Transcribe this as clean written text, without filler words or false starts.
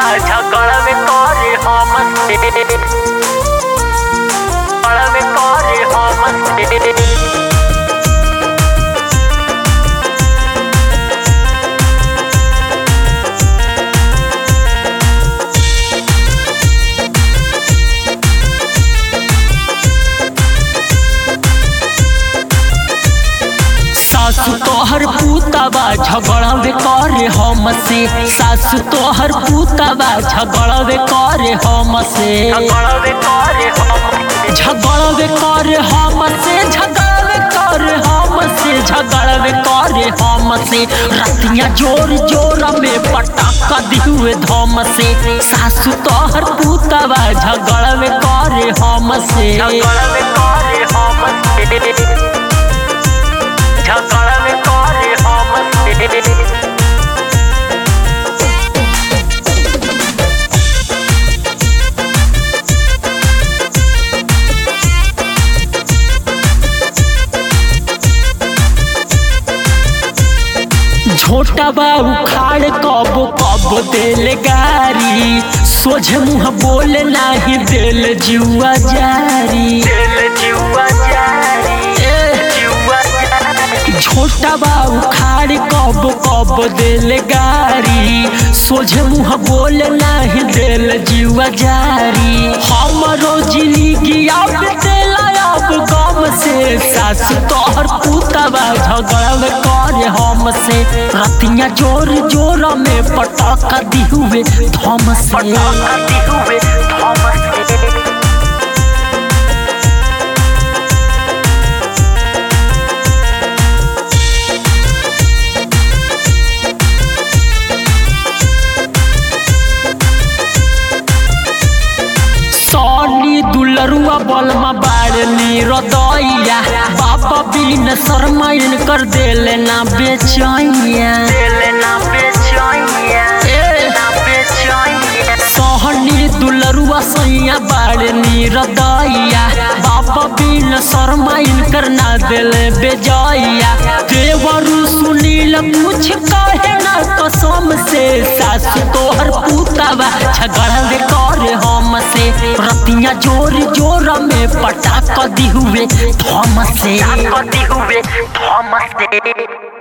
पूतावा झगड़ में करे हमसे सासु तोहर पूतावा झगड़वे करे हमसे सासु तोहर पूतावा झगड़वे करे हमसे झगड़वे करे रतिया जोर जोर में पटाखा दिहुए धम से सासु तोहर पूतावा झगड़वे करे हमसे छोटा बाबू खाड़ कब दिल गारी सोझ मुँह बोल नाही दिल जुआ जारी छोटा बाबू खाड़ कब दिल गारी सोझ मुँह बोल नाही दिल जुआ जारी हमरो जिंदगी अब गम से सासु तोहर पूतावा झगड़ करे हमसे रतिया जोर जोर में पटाखा दिहुए धम से दुलरुआ बलमा बाड़नी रदैया बाबा बिन शर्माइन कर देले ना बेचैया सहनी दुलरुआ सैया बाड़नी रदैया बाबा बिन शर्माइन कर ना देले बेजैया देवरु सुनील कुछ कहे ना कसम से सासु तोहर पूतावा झगड़ करे हमसे रतिया जोर जोर में पटाखा दिहुए धम से